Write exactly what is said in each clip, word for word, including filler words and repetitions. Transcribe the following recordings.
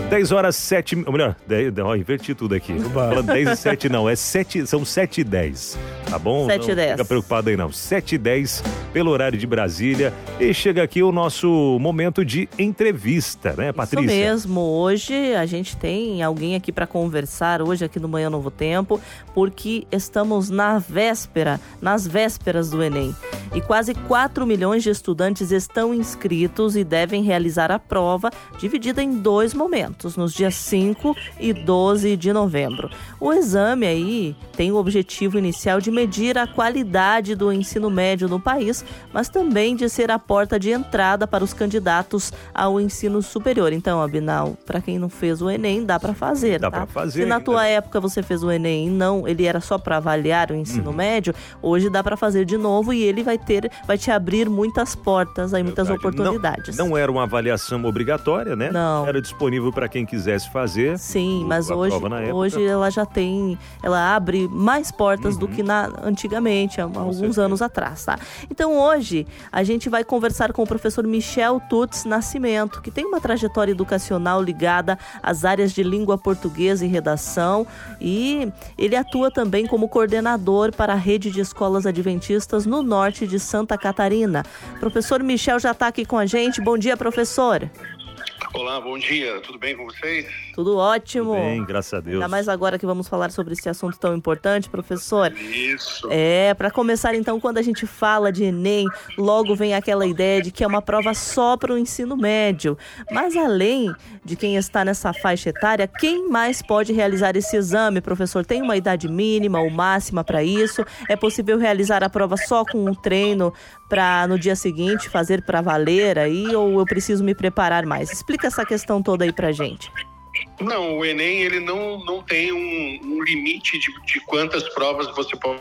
dez horas, sete... Ou melhor, dez, ó, inverti tudo aqui. Falando dez e sete não, é sete, são sete e dez, tá bom? sete e dez. Não fica preocupado aí não. sete e dez pelo horário de Brasília. E chega aqui o nosso momento de entrevista, né, Patrícia? Isso mesmo. Hoje a gente tem alguém aqui para conversar, hoje aqui no Manhã Novo Tempo, porque estamos na véspera, nas vésperas do Enem. E quase quatro milhões de estudantes estão inscritos e devem realizar a prova, dividida em dois momentos, nos dias cinco e doze de novembro. O exame aí tem o objetivo inicial de medir a qualidade do ensino médio no país, mas também de ser a porta de entrada para os candidatos ao ensino superior. Então, Abinal, para quem não fez o Enem, dá para fazer, Dá tá? para fazer. Se na ainda. tua época você fez o Enem e não, ele era só para avaliar o ensino Uhum. médio, hoje dá para fazer de novo e ele vai ter, vai te abrir muitas portas, aí, muitas Verdade. oportunidades. Não, não era uma avaliação obrigatória, né? Não. Era disponível para quem quisesse fazer. Sim, o- mas a hoje, prova na época. hoje ela já tem, ela abre mais portas Uhum. do que na, antigamente, há alguns certeza. anos atrás, tá? Então hoje a gente vai conversar com o professor Michel Tuts Nascimento, que tem uma trajetória educacional ligada às áreas de língua portuguesa e redação, e ele atua também como coordenador para a rede de escolas adventistas no norte de Santa Catarina. Professor Michel já está aqui com a gente. Bom dia, professor. Olá, bom dia. Tudo bem com vocês? Tudo ótimo. Tudo bem, graças a Deus. Ainda mais agora que vamos falar sobre esse assunto tão importante, professor. Isso. É, para começar então, quando a gente fala de Enem, logo vem aquela ideia de que é uma prova só para o ensino médio. Mas além de quem está nessa faixa etária, quem mais pode realizar esse exame, professor? Tem uma idade mínima ou máxima para isso? É possível realizar a prova só com um treino para no dia seguinte fazer para valer aí, ou eu preciso me preparar mais? Explica essa questão toda aí pra gente. Não, o Enem ele não, não tem um, um limite de, de quantas provas você pode...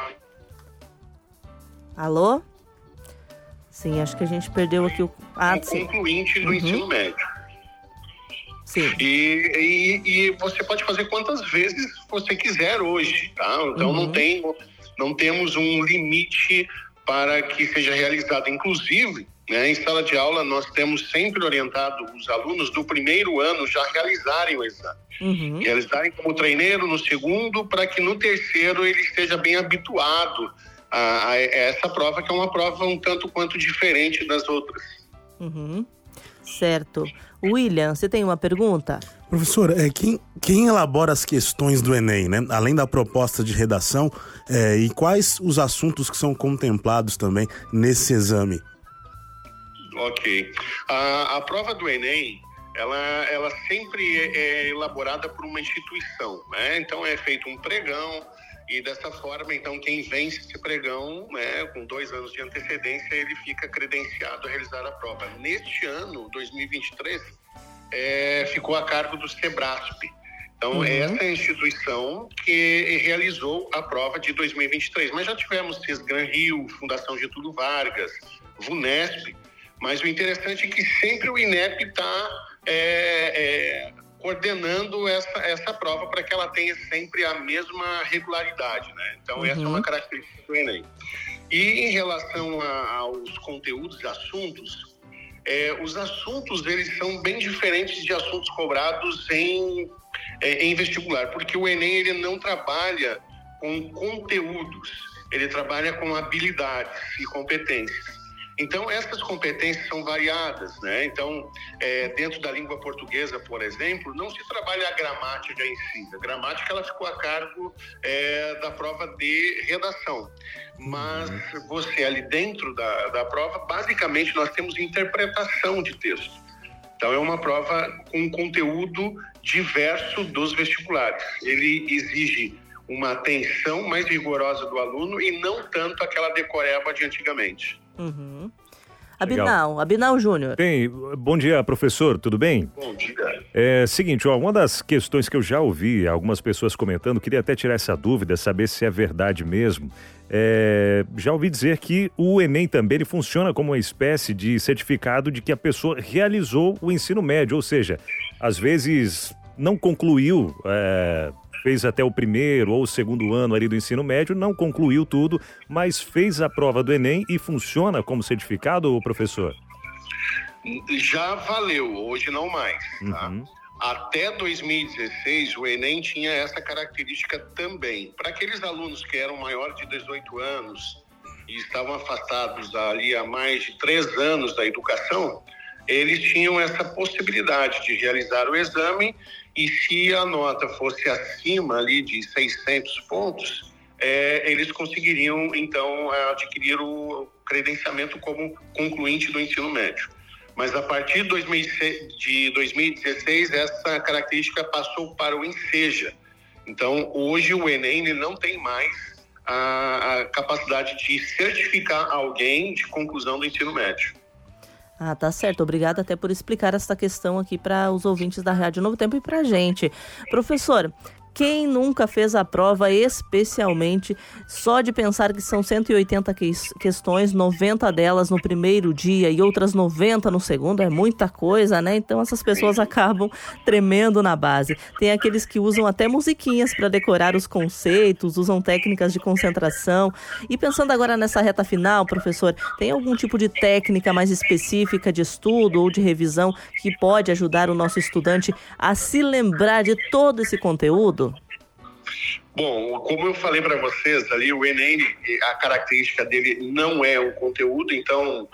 Alô? Sim, acho que a gente perdeu aqui o... Ah, um sim. concluinte do Uhum. ensino médio. Sim. E, e, e você pode fazer quantas vezes você quiser hoje, tá? Então Uhum. não, tem, não temos um limite para que seja realizado. Inclusive, né, em sala de aula, nós temos sempre orientado os alunos do primeiro ano já realizarem o exame. Uhum. Realizarem como treineiro no segundo, para que no terceiro ele esteja bem habituado a, a essa prova, que é uma prova um tanto quanto diferente das outras. Uhum. Certo. William, você tem uma pergunta? Professor, é, quem, quem elabora as questões do Enem, né? Além da proposta de redação, é, e quais os assuntos que são contemplados também nesse exame? Ok. A, a prova do Enem, ela, ela sempre é, é elaborada por uma instituição, né? Então é feito um pregão e dessa forma, então, quem vence esse pregão, né, com dois anos de antecedência, ele fica credenciado a realizar a prova. Neste ano, dois mil e vinte e três, é, ficou a cargo do SEBRASP. Então, Uhum. essa é a instituição que realizou a prova de dois mil e vinte e três. Mas já tivemos CESGRAN Rio, Fundação Getúlio Vargas, VUNESP, mas o interessante é que sempre o INEP está é, é, coordenando essa, essa prova para que ela tenha sempre a mesma regularidade, né? Então, Uhum. essa é uma característica do Enem. E em relação a, aos conteúdos e assuntos, é, os assuntos, eles são bem diferentes de assuntos cobrados em, é, em vestibular, porque o Enem, ele não trabalha com conteúdos, ele trabalha com habilidades e competências. Então, essas competências são variadas, né? Então, é, dentro da língua portuguesa, por exemplo, não se trabalha a gramática em si. A gramática, ela ficou a cargo é, da prova de redação. Mas você, ali dentro da, da prova, basicamente, nós temos interpretação de texto. Então, é uma prova com conteúdo diverso dos vestibulares. Ele exige uma atenção mais rigorosa do aluno e não tanto aquela decoreba de antigamente. Uhum. Abinal, Abinal Júnior. Bem, bom dia, professor, tudo bem? Bom dia. É seguinte, ó, uma das questões que eu já ouvi algumas pessoas comentando, queria até tirar essa dúvida, saber se é verdade mesmo. É, já ouvi dizer que o Enem também ele funciona como uma espécie de certificado de que a pessoa realizou o ensino médio, ou seja, às vezes não concluiu, é, fez até o primeiro ou o segundo ano ali do ensino médio, não concluiu tudo, mas fez a prova do Enem e funciona como certificado, professor? Já valeu, hoje não mais, tá? Uhum. Até dois mil e dezesseis, o Enem tinha essa característica também. Para aqueles alunos que eram maiores de dezoito anos e estavam afastados ali há mais de três anos da educação, eles tinham essa possibilidade de realizar o exame e se a nota fosse acima ali de seiscentos pontos, é, eles conseguiriam, então, adquirir o credenciamento como concluinte do ensino médio. Mas a partir de dois mil e dezesseis, essa característica passou para o ENSEJA. Então, hoje o Enem ele não tem mais a, a capacidade de certificar alguém de conclusão do ensino médio. Ah, tá certo. Obrigada até por explicar essa questão aqui para os ouvintes da Rádio Novo Tempo e para a gente. Professor, quem nunca fez a prova, especialmente só de pensar que são cento e oitenta que- questões, noventa delas no primeiro dia e outras noventa no segundo, é muita coisa, né? Então essas pessoas acabam tremendo na base. Tem aqueles que usam até musiquinhas para decorar os conceitos, usam técnicas de concentração. E pensando agora nessa reta final, professor, tem algum tipo de técnica mais específica de estudo ou de revisão que pode ajudar o nosso estudante a se lembrar de todo esse conteúdo? Bom, como eu falei para vocês ali, o Enem, a característica dele não é um conteúdo, então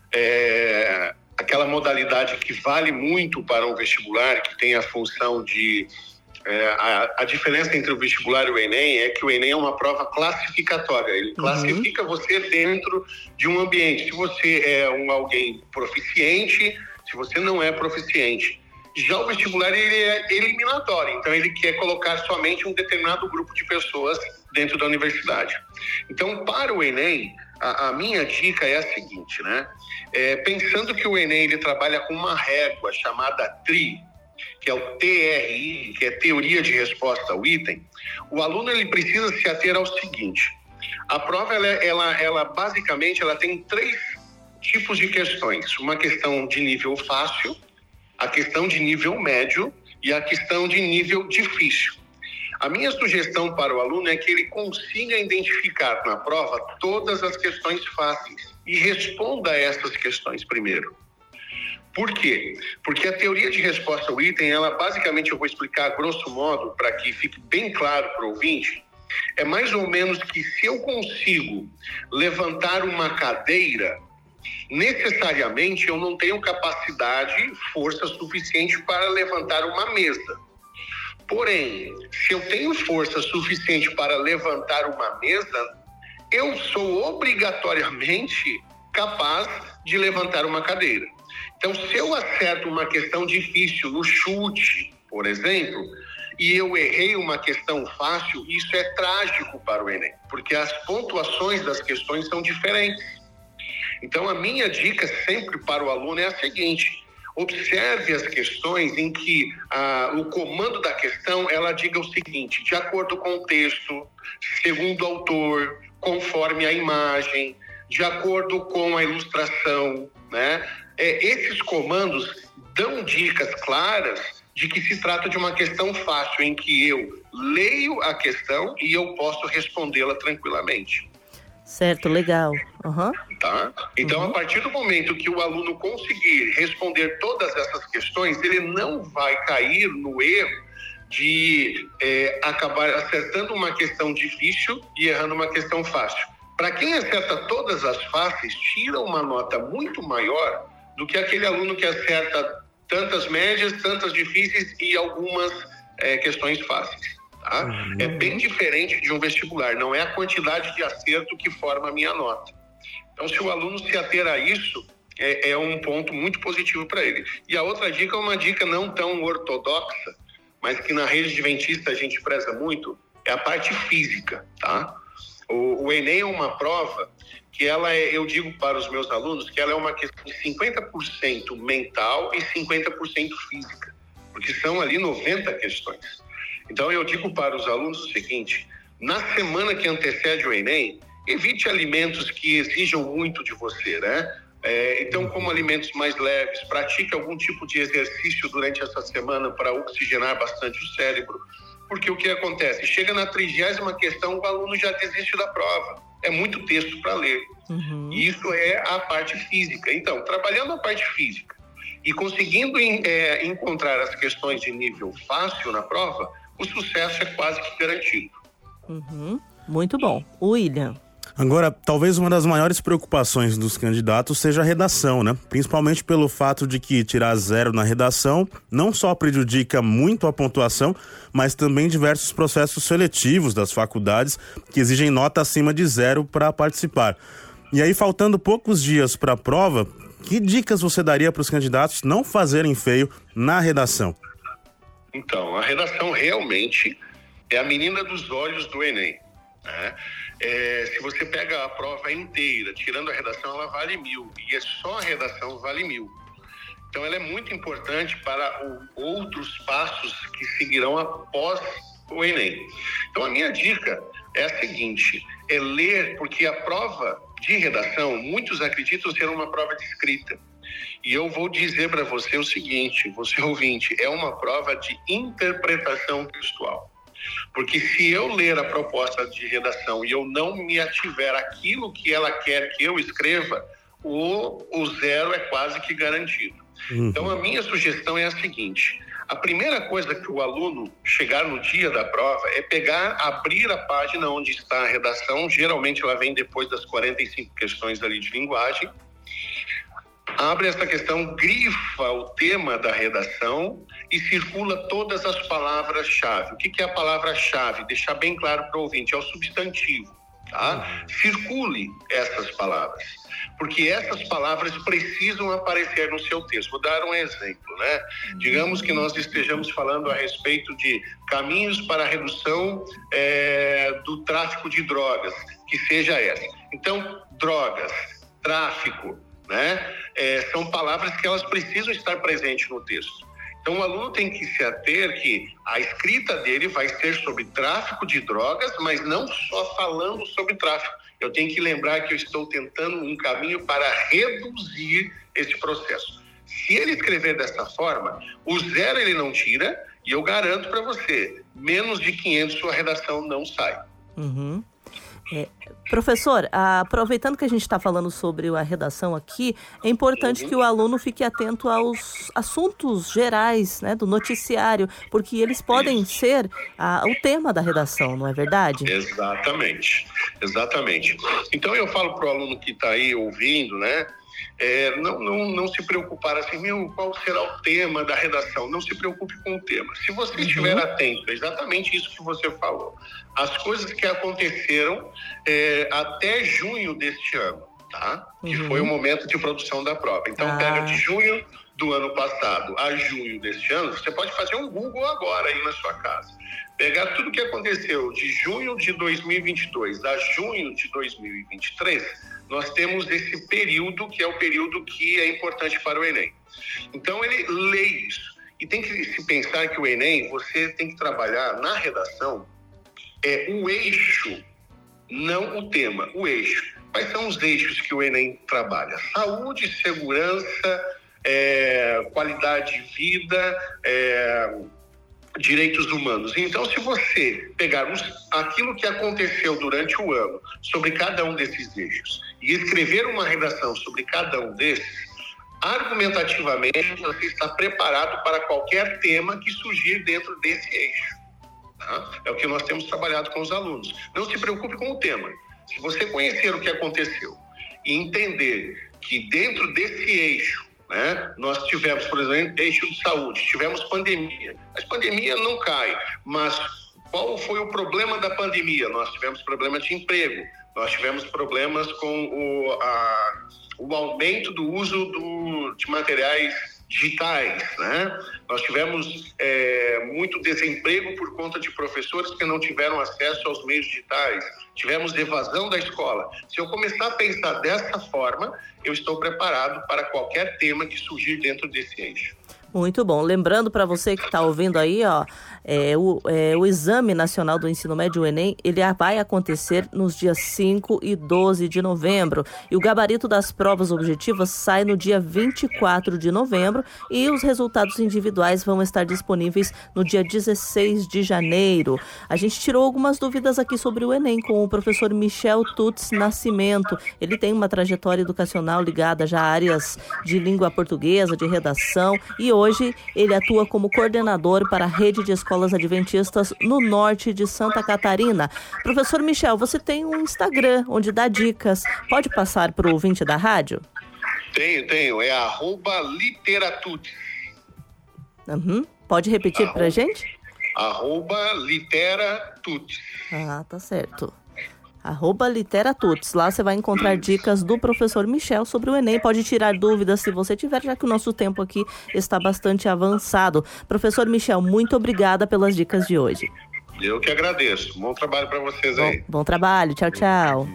é aquela modalidade que vale muito para um vestibular, que tem a função de... É, a, a diferença entre o vestibular e o Enem é que o Enem é uma prova classificatória, ele uhum. classifica você dentro de um ambiente, se você é um alguém proficiente, se você não é proficiente. Já o vestibular ele é eliminatório, então ele quer colocar somente um determinado grupo de pessoas dentro da universidade. Então, para o Enem, a, a minha dica é a seguinte, né? É, pensando que o Enem ele trabalha com uma régua chamada T R I, que é o T R I, que é Teoria de Resposta ao Item, o aluno ele precisa se ater ao seguinte: a prova ela, ela, ela basicamente ela tem três tipos de questões: uma questão de nível fácil, a questão de nível médio e a questão de nível difícil. A minha sugestão para o aluno é que ele consiga identificar na prova todas as questões fáceis e responda a essas questões primeiro. Por quê? Porque a teoria de resposta ao item, ela basicamente, eu vou explicar grosso modo para que fique bem claro para o ouvinte, é mais ou menos que se eu consigo levantar uma cadeira, necessariamente eu não tenho capacidade, força suficiente para levantar uma mesa. Porém, se eu tenho força suficiente para levantar uma mesa, eu sou obrigatoriamente capaz de levantar uma cadeira. Então, se eu acerto uma questão difícil no chute, por exemplo, e eu errei uma questão fácil, isso é trágico para o Enem, porque as pontuações das questões são diferentes. Então, a minha dica sempre para o aluno é a seguinte: observe as questões em que ah, o comando da questão, ela diga o seguinte: de acordo com o texto, segundo o autor, conforme a imagem, de acordo com a ilustração, né? É, esses comandos dão dicas claras de que se trata de uma questão fácil, em que eu leio a questão e eu posso respondê-la tranquilamente. Certo, legal. Uhum. Tá? Então, uhum. a partir do momento que o aluno conseguir responder todas essas questões, ele não vai cair no erro de é, acabar acertando uma questão difícil e errando uma questão fácil. Para quem acerta todas as fáceis, tira uma nota muito maior do que aquele aluno que acerta tantas médias, tantas difíceis e algumas é, questões fáceis. Tá? Uhum. É bem diferente de um vestibular, não é a quantidade de acerto que forma a minha nota. Então, se o aluno se ater a isso, é, é um ponto muito positivo para ele. E a outra dica é uma dica não tão ortodoxa, mas que na rede adventista a gente preza muito, é a parte física, tá? O, o Enem é uma prova que ela é, eu digo para os meus alunos, que ela é uma questão de cinquenta por cento mental e cinquenta por cento física, porque são ali noventa questões. Então, eu digo para os alunos o seguinte: na semana que antecede o Enem, evite alimentos que exijam muito de você, né? É, então, como alimentos mais leves, pratique algum tipo de exercício durante essa semana para oxigenar bastante o cérebro, porque o que acontece? Chega na trigésima questão, o aluno já desiste da prova. É muito texto para ler. Uhum. E isso é a parte física. Então, trabalhando a parte física e conseguindo é, encontrar as questões de nível fácil na prova, o sucesso é quase que garantido. Uhum. Muito bom. William. Agora, talvez uma das maiores preocupações dos candidatos seja a redação, né? Principalmente pelo fato de que tirar zero na redação não só prejudica muito a pontuação, mas também diversos processos seletivos das faculdades que exigem nota acima de zero para participar. E aí, faltando poucos dias para a prova, que dicas você daria para os candidatos não fazerem feio na redação? Então, a redação realmente é a menina dos olhos do Enem, né? É, se você pega a prova inteira, tirando a redação, ela vale mil. E é só a redação vale mil. Então, ela é muito importante para o, outros passos que seguirão após o Enem. Então, a minha dica é a seguinte, é ler, porque a prova de redação, muitos acreditam ser uma prova de escrita. E eu vou dizer para você o seguinte, você ouvinte, é uma prova de interpretação textual. Porque se eu ler a proposta de redação e eu não me ativer aquilo que ela quer que eu escreva, o, o zero é quase que garantido. Uhum. Então, a minha sugestão é a seguinte, a primeira coisa que o aluno chegar no dia da prova é pegar, abrir a página onde está a redação, geralmente ela vem depois das quarenta e cinco questões ali de linguagem, abre essa questão, grifa o tema da redação e circula todas as palavras-chave. O que, que é a palavra-chave? Deixar bem claro para o ouvinte, é o substantivo, tá? Circule essas palavras, porque essas palavras precisam aparecer no seu texto. Vou dar um exemplo, né? Digamos que nós estejamos falando a respeito de caminhos para a redução é, do tráfico de drogas, que seja essa. Então, drogas, tráfico, né? É, são palavras que elas precisam estar presentes no texto. Então, o aluno tem que se ater que a escrita dele vai ser sobre tráfico de drogas, mas não só falando sobre tráfico. Eu tenho que lembrar que eu estou tentando um caminho para reduzir esse processo. Se ele escrever dessa forma, o zero ele não tira, e eu garanto para você, menos de quinhentos sua redação não sai. Uhum. É, professor, aproveitando que a gente está falando sobre a redação aqui, é importante uhum. que o aluno fique atento aos assuntos gerais, né, do noticiário, porque eles podem Isso. ser a, o tema da redação, não é verdade? Exatamente, exatamente. Então eu falo para o aluno que está aí ouvindo, né, É, não, não, não se preocupar assim, meu, qual será o tema da redação? Não se preocupe com o tema. Se você uhum. estiver atento, é exatamente isso que você falou. As coisas que aconteceram é, até junho deste ano, tá? Uhum. Que foi o momento de produção da prova. Então, ah. pega de junho do ano passado a junho deste ano, você pode fazer um Google agora aí na sua casa. Pegar tudo que aconteceu de junho de dois mil e vinte e dois a junho de dois mil e vinte e três, nós temos esse período que é o período que é importante para o Enem. Então, ele lê isso. E tem que se pensar que o Enem, você tem que trabalhar na redação é o eixo, não o tema, o eixo. Quais são os eixos que o Enem trabalha? Saúde, segurança, é, qualidade de vida, é, direitos humanos. Então, se você pegarmos aquilo que aconteceu durante o ano sobre cada um desses eixos e escrever uma redação sobre cada um desses, argumentativamente você está preparado para qualquer tema que surgir dentro desse eixo. Tá? É o que nós temos trabalhado com os alunos. Não se preocupe com o tema. Se você conhecer o que aconteceu e entender que dentro desse eixo, né, nós tivemos, por exemplo, eixo de saúde, tivemos pandemia. A pandemia não cai, mas qual foi o problema da pandemia? Nós tivemos problema de emprego, nós tivemos problemas com o, a, o aumento do uso do, de materiais digitais, né? Nós tivemos é, muito desemprego por conta de professores que não tiveram acesso aos meios digitais, tivemos evasão da escola. Se eu começar a pensar dessa forma, eu estou preparado para qualquer tema que surgir dentro desse eixo. Muito bom. Lembrando para você que está ouvindo aí, ó, é, o, é, o Exame Nacional do Ensino Médio, o Enem, ele vai acontecer nos dias cinco e doze de novembro. E o gabarito das provas objetivas sai no dia vinte e quatro de novembro e os resultados individuais vão estar disponíveis no dia dezesseis de janeiro. A gente tirou algumas dúvidas aqui sobre o Enem com o professor Michel Tutz Nascimento. Ele tem uma trajetória educacional ligada já a áreas de língua portuguesa, de redação, e hoje Hoje, ele atua como coordenador para a rede de escolas adventistas no norte de Santa Catarina. Professor Michel, você tem um Instagram onde dá dicas. Pode passar para o ouvinte da rádio? Tenho, tenho. É arroba literatutes. Uhum. Pode repetir para a gente? Arroba literatutes. Ah, tá certo. Arroba Literatutes. Lá você vai encontrar dicas do professor Michel sobre o Enem. Pode tirar dúvidas se você tiver, já que o nosso tempo aqui está bastante avançado. Professor Michel, muito obrigada pelas dicas de hoje. Eu que agradeço. Bom trabalho para vocês aí. Bom, bom trabalho. Tchau, tchau.